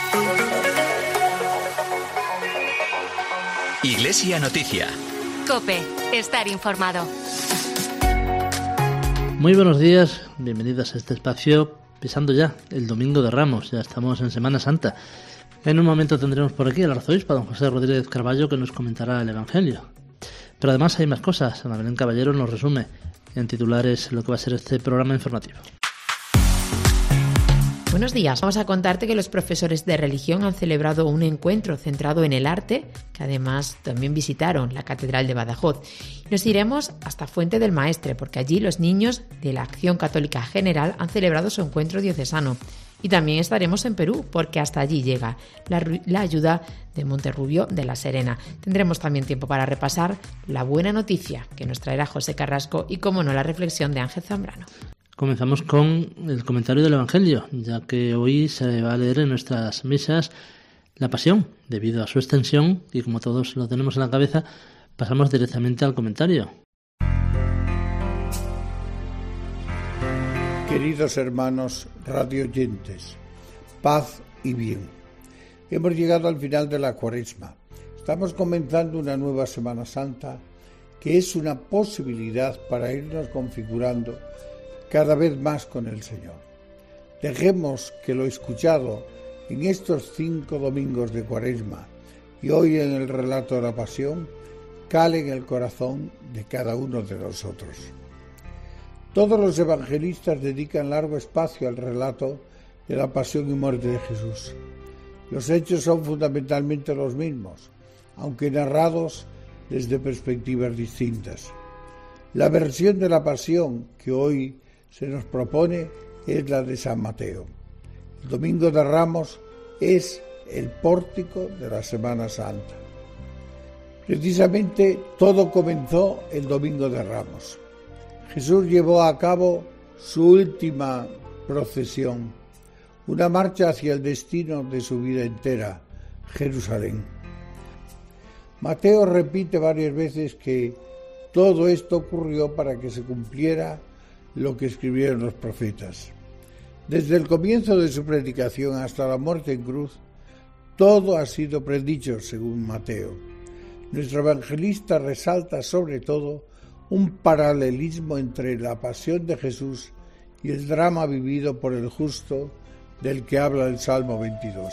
Iglesia Noticia. COPE. Estar informado. Muy buenos días, bienvenidos a este espacio, pisando ya el Domingo de Ramos, ya estamos en Semana Santa. En un momento tendremos por aquí al arzobispo, don José Rodríguez Carballo, que nos comentará el Evangelio. Pero además hay más cosas, Ana Belén Caballero nos resume en titulares lo que va a ser este programa informativo. Buenos días, vamos a contarte que los profesores de religión han celebrado un encuentro centrado en el arte, que además también visitaron la Catedral de Badajoz. Nos iremos hasta Fuente del Maestre, porque allí los niños de la Acción Católica General han celebrado su encuentro diocesano. Y también estaremos en Perú, porque hasta allí llega la ayuda de Monterrubio de la Serena. Tendremos también tiempo para repasar la buena noticia que nos traerá José Carrasco y, como no, la reflexión de Ángel Zambrano. Comenzamos con el comentario del Evangelio, ya que hoy se va a leer en nuestras misas la Pasión. Debido a su extensión, y como todos lo tenemos en la cabeza, pasamos directamente al comentario. Queridos hermanos radioyentes, paz y bien. Hemos llegado al final de la Cuaresma. Estamos comenzando una nueva Semana Santa que es una posibilidad para irnos configurando cada vez más con el Señor. Dejemos que lo escuchado en estos 5 domingos de Cuaresma y hoy en el relato de la Pasión cale en el corazón de cada uno de nosotros. Todos los evangelistas dedican largo espacio al relato de la pasión y muerte de Jesús. Los hechos son fundamentalmente los mismos, aunque narrados desde perspectivas distintas. La versión de la pasión que hoy se nos propone es la de San Mateo. El Domingo de Ramos es el pórtico de la Semana Santa. Precisamente todo comenzó el Domingo de Ramos. Jesús llevó a cabo su última procesión, una marcha hacia el destino de su vida entera, Jerusalén. Mateo repite varias veces que todo esto ocurrió para que se cumpliera lo que escribieron los profetas. Desde el comienzo de su predicación hasta la muerte en cruz, todo ha sido predicho según Mateo. Nuestro evangelista resalta sobre todo un paralelismo entre la pasión de Jesús y el drama vivido por el justo del que habla el Salmo 22.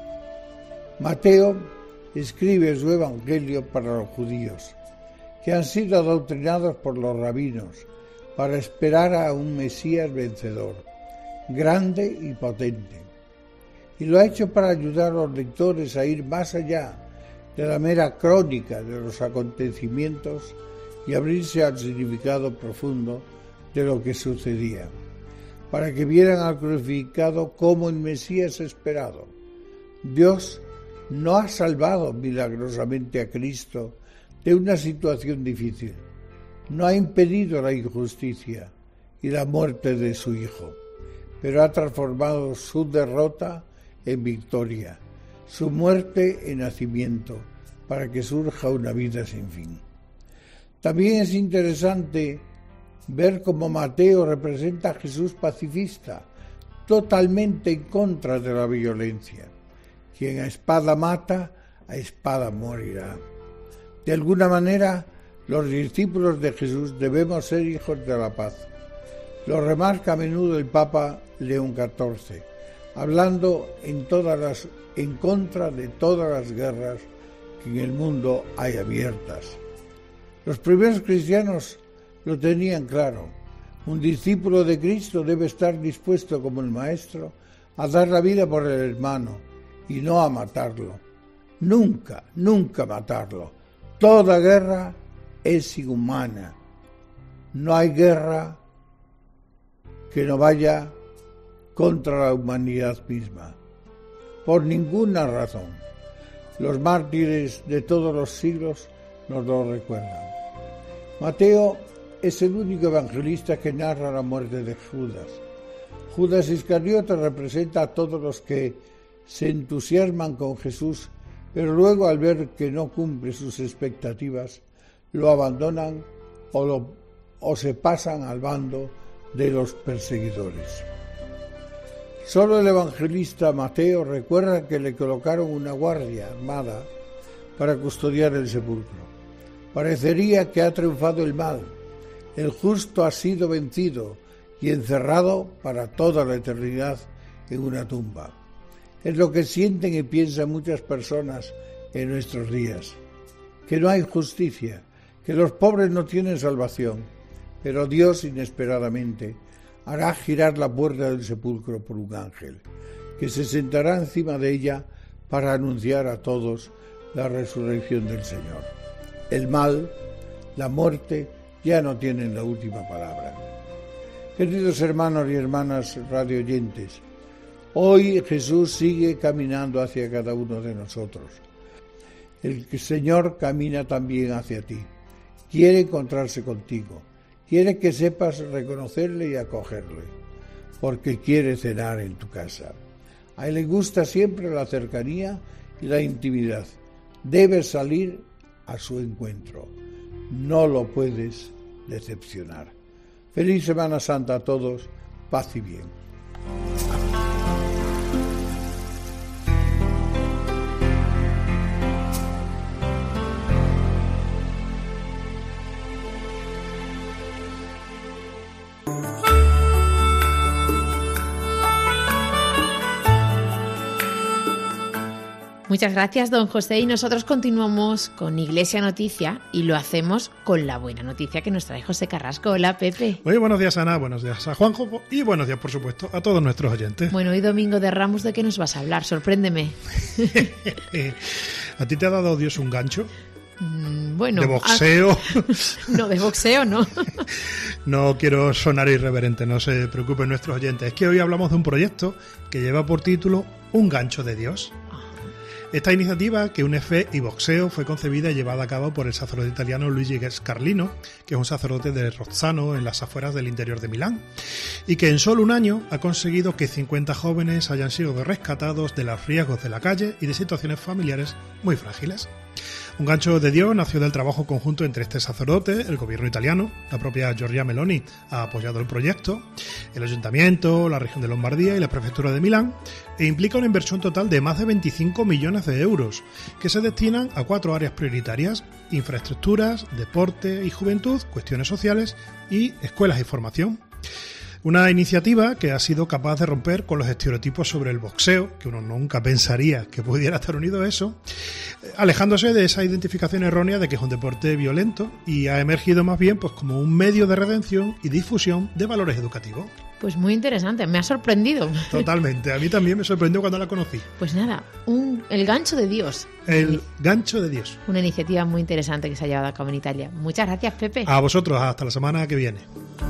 Mateo escribe su evangelio para los judíos, que han sido adoctrinados por los rabinos para esperar a un Mesías vencedor, grande y potente. Y lo ha hecho para ayudar a los lectores a ir más allá de la mera crónica de los acontecimientos y abrirse al significado profundo de lo que sucedía, para que vieran al crucificado como el Mesías esperado. Dios no ha salvado milagrosamente a Cristo de una situación difícil. No ha impedido la injusticia y la muerte de su Hijo, pero ha transformado su derrota en victoria, su muerte en nacimiento, para que surja una vida sin fin. También es interesante ver cómo Mateo representa a Jesús pacifista, totalmente en contra de la violencia. Quien a espada mata, a espada morirá. De alguna manera, los discípulos de Jesús debemos ser hijos de la paz. Lo remarca a menudo el Papa León XIV, hablando en contra de todas las guerras que en el mundo hay abiertas. Los primeros cristianos lo tenían claro. Un discípulo de Cristo debe estar dispuesto, como el Maestro, a dar la vida por el hermano y no a matarlo. Nunca, nunca matarlo. Toda guerra es inhumana. No hay guerra que no vaya contra la humanidad misma, por ninguna razón. Los mártires de todos los siglos nos lo recuerdan. Mateo es el único evangelista que narra la muerte de Judas. Judas Iscariote representa a todos los que se entusiasman con Jesús, pero luego al ver que no cumple sus expectativas, lo abandonan o se pasan al bando de los perseguidores. Solo el evangelista Mateo recuerda que le colocaron una guardia armada para custodiar el sepulcro. Parecería que ha triunfado el mal. El justo ha sido vencido y encerrado para toda la eternidad en una tumba. Es lo que sienten y piensan muchas personas en nuestros días. Que no hay justicia, que los pobres no tienen salvación, pero Dios inesperadamente hará girar la puerta del sepulcro por un ángel, que se sentará encima de ella para anunciar a todos la resurrección del Señor. El mal, la muerte, ya no tienen la última palabra. Queridos hermanos y hermanas radioyentes, hoy Jesús sigue caminando hacia cada uno de nosotros. El Señor camina también hacia ti. Quiere encontrarse contigo. Quiere que sepas reconocerle y acogerle, porque quiere cenar en tu casa. A Él le gusta siempre la cercanía y la intimidad. Debes salir a su encuentro. No lo puedes decepcionar. Feliz Semana Santa a todos. Paz y bien. Muchas gracias, don José. Y nosotros continuamos con Iglesia Noticia y lo hacemos con la buena noticia que nos trae José Carrasco. Hola, Pepe. Muy buenos días, Ana. Buenos días a Juanjo. Y buenos días, por supuesto, a todos nuestros oyentes. Bueno, hoy Domingo de Ramos, ¿de qué nos vas a hablar? Sorpréndeme. ¿A ti te ha dado Dios un gancho? Bueno. ¿De boxeo? No, de boxeo no. No quiero sonar irreverente, no se preocupen nuestros oyentes. Es que hoy hablamos de un proyecto que lleva por título Un gancho de Dios. Esta iniciativa, que une fe y boxeo, fue concebida y llevada a cabo por el sacerdote italiano Luigi Scarlino, que es un sacerdote de Rozzano, en las afueras del interior de Milán, y que en solo un año ha conseguido que 50 jóvenes hayan sido rescatados de los riesgos de la calle y de situaciones familiares muy frágiles. Un gancho de Dios nació del trabajo conjunto entre este sacerdote, el gobierno italiano, la propia Giorgia Meloni ha apoyado el proyecto, el ayuntamiento, la región de Lombardía y la prefectura de Milán, e implica una inversión total de más de 25 millones de euros, que se destinan a 4 áreas prioritarias: infraestructuras, deporte y juventud, cuestiones sociales y escuelas y formación. Una iniciativa que ha sido capaz de romper con los estereotipos sobre el boxeo, que uno nunca pensaría que pudiera estar unido a eso, alejándose de esa identificación errónea de que es un deporte violento, y ha emergido más bien pues como un medio de redención y difusión de valores educativos. Pues muy interesante, me ha sorprendido. Totalmente, a mí también me sorprendió cuando la conocí. Pues nada, el gancho de Dios. El gancho de Dios. Una iniciativa muy interesante que se ha llevado a cabo en Italia. Muchas gracias, Pepe. A vosotros, hasta la semana que viene.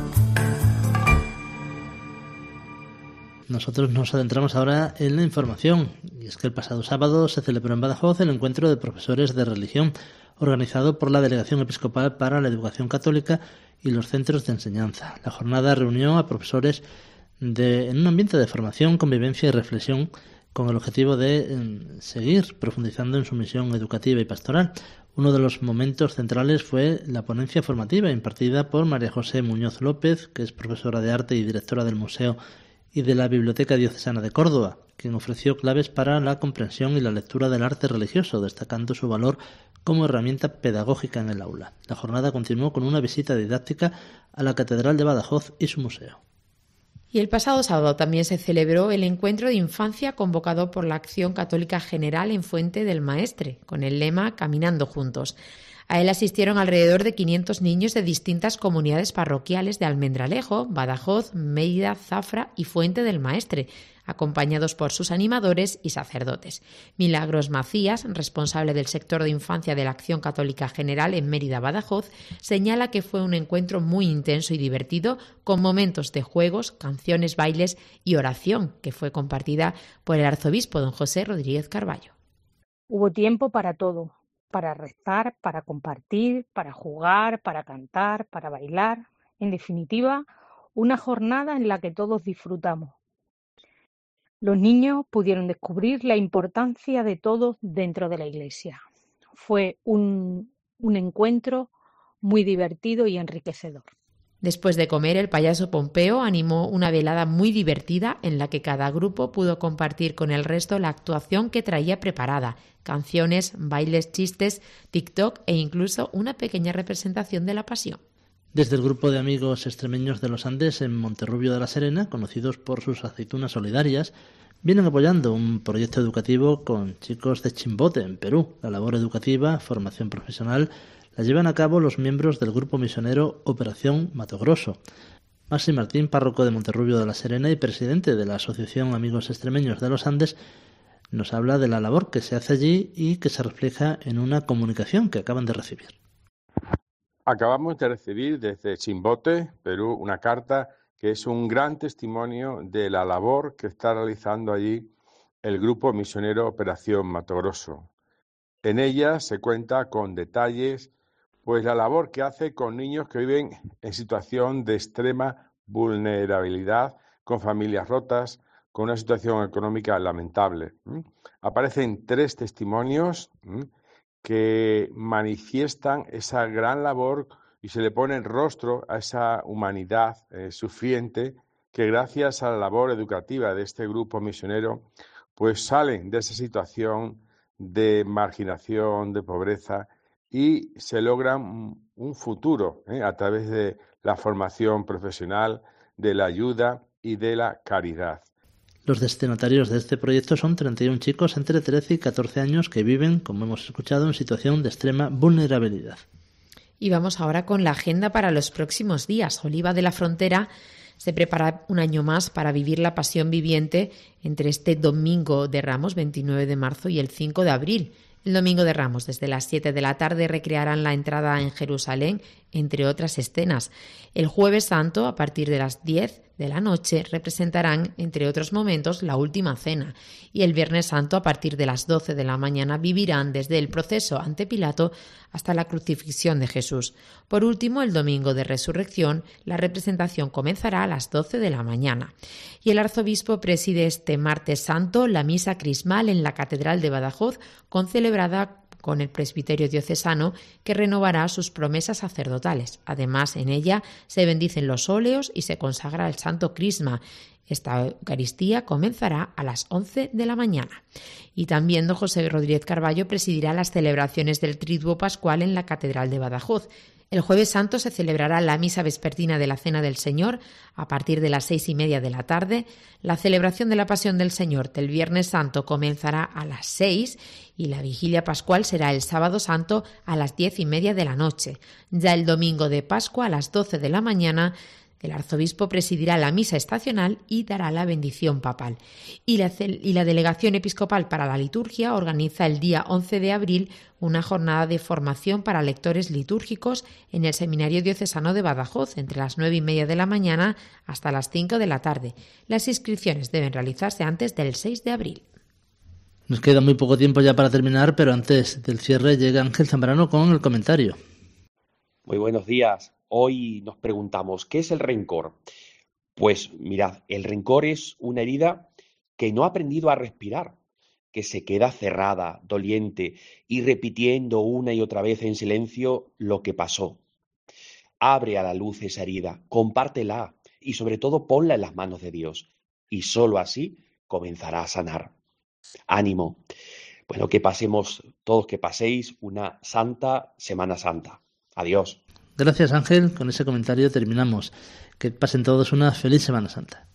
Nosotros nos adentramos ahora en la información, y es que el pasado sábado se celebró en Badajoz el encuentro de profesores de religión, organizado por la Delegación Episcopal para la Educación Católica y los centros de enseñanza. La jornada reunió a profesores en un ambiente de formación, convivencia y reflexión, con el objetivo de seguir profundizando en su misión educativa y pastoral. Uno de los momentos centrales fue la ponencia formativa impartida por María José Muñoz López, que es profesora de arte y directora del Museo y de la Biblioteca Diocesana de Córdoba, quien ofreció claves para la comprensión y la lectura del arte religioso, destacando su valor como herramienta pedagógica en el aula. La jornada continuó con una visita didáctica a la Catedral de Badajoz y su museo. Y el pasado sábado también se celebró el encuentro de infancia convocado por la Acción Católica General en Fuente del Maestre, con el lema Caminando Juntos. A él asistieron alrededor de 500 niños de distintas comunidades parroquiales de Almendralejo, Badajoz, Mérida, Zafra y Fuente del Maestre, acompañados por sus animadores y sacerdotes. Milagros Macías, responsable del sector de infancia de la Acción Católica General en Mérida, Badajoz, señala que fue un encuentro muy intenso y divertido, con momentos de juegos, canciones, bailes y oración, que fue compartida por el arzobispo don José Rodríguez Carballo. Hubo tiempo para todo. Para rezar, para compartir, para jugar, para cantar, para bailar. En definitiva, una jornada en la que todos disfrutamos. Los niños pudieron descubrir la importancia de todos dentro de la Iglesia. Fue un encuentro muy divertido y enriquecedor. Después de comer, el payaso Pompeo animó una velada muy divertida en la que cada grupo pudo compartir con el resto la actuación que traía preparada, canciones, bailes, chistes, TikTok e incluso una pequeña representación de la Pasión. Desde el grupo de amigos extremeños de los Andes en Monterrubio de la Serena, conocidos por sus aceitunas solidarias, vienen apoyando un proyecto educativo con chicos de Chimbote, en Perú. La labor educativa, formación profesional, la llevan a cabo los miembros del grupo misionero Operación Mato Grosso. Maxi Martín, párroco de Monterrubio de la Serena y presidente de la Asociación Amigos Extremeños de los Andes, nos habla de la labor que se hace allí y que se refleja en una comunicación que acaban de recibir. Acabamos de recibir desde Chimbote, Perú, una carta que es un gran testimonio de la labor que está realizando allí el grupo misionero Operación Mato Grosso. En ella se cuenta con detalles, pues la labor que hace con niños que viven en situación de extrema vulnerabilidad, con familias rotas, con una situación económica lamentable. Aparecen 3 testimonios que manifiestan esa gran labor y se le pone el rostro a esa humanidad sufriente que gracias a la labor educativa de este grupo misionero pues salen de esa situación de marginación, de pobreza y se logran un futuro a través de la formación profesional, de la ayuda y de la caridad. Los destinatarios de este proyecto son 31 chicos entre 13 y 14 años que viven, como hemos escuchado, en situación de extrema vulnerabilidad. Y vamos ahora con la agenda para los próximos días. Oliva de la Frontera se prepara un año más para vivir la Pasión viviente entre este Domingo de Ramos, 29 de marzo, y el 5 de abril. El Domingo de Ramos, desde las 7 de la tarde, recrearán la entrada en Jerusalén, entre otras escenas. El Jueves Santo, a partir de las 10 de la noche, representarán, entre otros momentos, la Última Cena. Y el Viernes Santo, a partir de las 12 de la mañana, vivirán desde el proceso ante Pilato hasta la crucifixión de Jesús. Por último, el Domingo de Resurrección, la representación comenzará a las 12 de la mañana. Y el arzobispo preside este Martes Santo la misa crismal en la Catedral de Badajoz, celebrada con el presbiterio diocesano, que renovará sus promesas sacerdotales. Además, en ella se bendicen los óleos y se consagra el Santo Crisma. Esta Eucaristía comenzará a las 11 de la mañana. Y también don José Rodríguez Carballo presidirá las celebraciones del Triduo Pascual en la Catedral de Badajoz. El Jueves Santo se celebrará la misa vespertina de la Cena del Señor a partir de las 6:30 de la tarde. La celebración de la Pasión del Señor del Viernes Santo comenzará a las 6 y la Vigilia Pascual será el Sábado Santo a las 10:30 de la noche. Ya el Domingo de Pascua a las 12 de la mañana el arzobispo presidirá la misa estacional y dará la bendición papal. Y la Delegación Episcopal para la Liturgia organiza el día 11 de abril una jornada de formación para lectores litúrgicos en el Seminario Diocesano de Badajoz, entre las 9:30 de la mañana hasta las 5 de la tarde. Las inscripciones deben realizarse antes del 6 de abril. Nos queda muy poco tiempo ya para terminar, pero antes del cierre llega Ángel Zambrano con el comentario. Muy buenos días. Hoy nos preguntamos, ¿qué es el rencor? Pues mirad, el rencor es una herida que no ha aprendido a respirar, que se queda cerrada, doliente y repitiendo una y otra vez en silencio lo que pasó. Abre a la luz esa herida, compártela y sobre todo ponla en las manos de Dios y solo así comenzará a sanar. Ánimo. Bueno, que paséis una santa Semana Santa. Adiós. Gracias, Ángel. Con ese comentario terminamos. Que pasen todos una feliz Semana Santa.